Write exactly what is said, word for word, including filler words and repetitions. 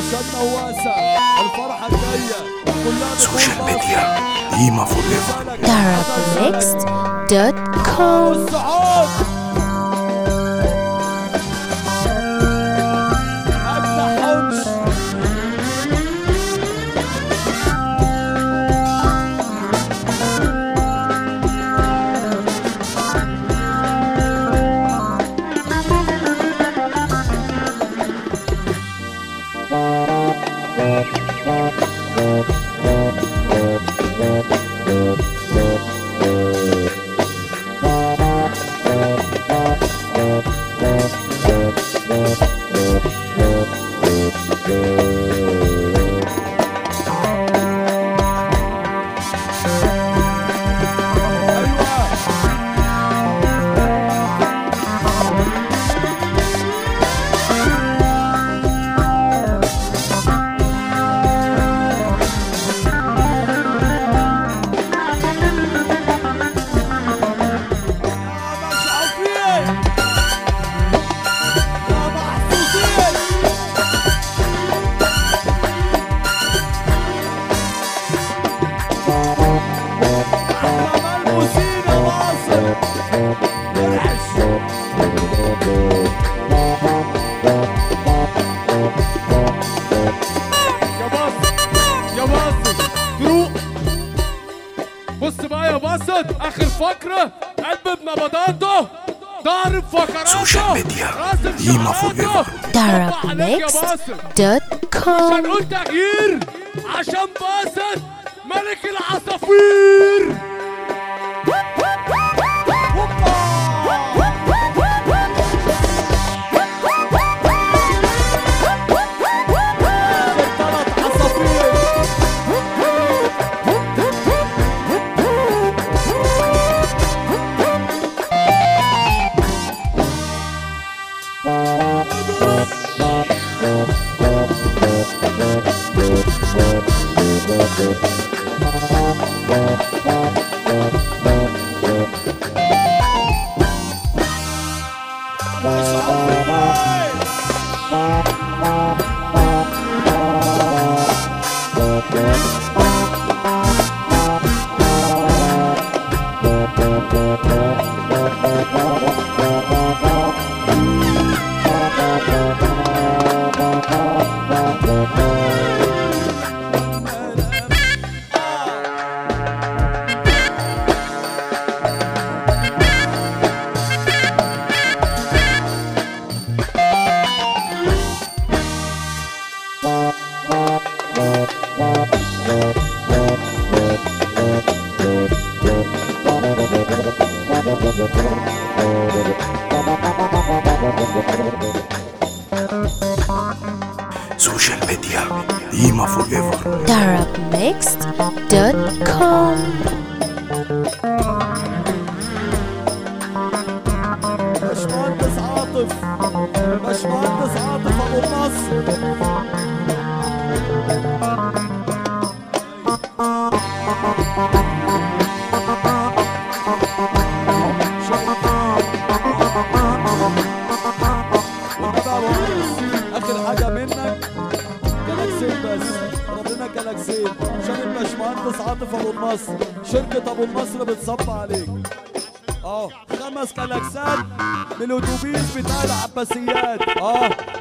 عشان نواسة الفرحة الجاية كلها سوشيال ميديا قيمة فور ايفر. Darabmixed دوت كوم. بص بقى يا باسط، اخر فقره قلب بنبضاته ضارب فقراته سوشيال ميديا قيمة فور ايفر. Darabmixed دوت كوم. عشان نقول تغيير، عشان باسط ملك العصافير. سوشيال ميديا قيمة فور ايفر. Darabmixed دوت كوم. باشمهندس عاطف، باشمهندس عاطف ابو مصر. اخر حاجه منك جالاكسين، بس ربنا جالاكسين عشان الباشمهندس عاطف ابو مصر. شركه ابو مصر بتصب عليك. اه خمس جالاكسات من الاتوبيس بتاع العباسيات. اه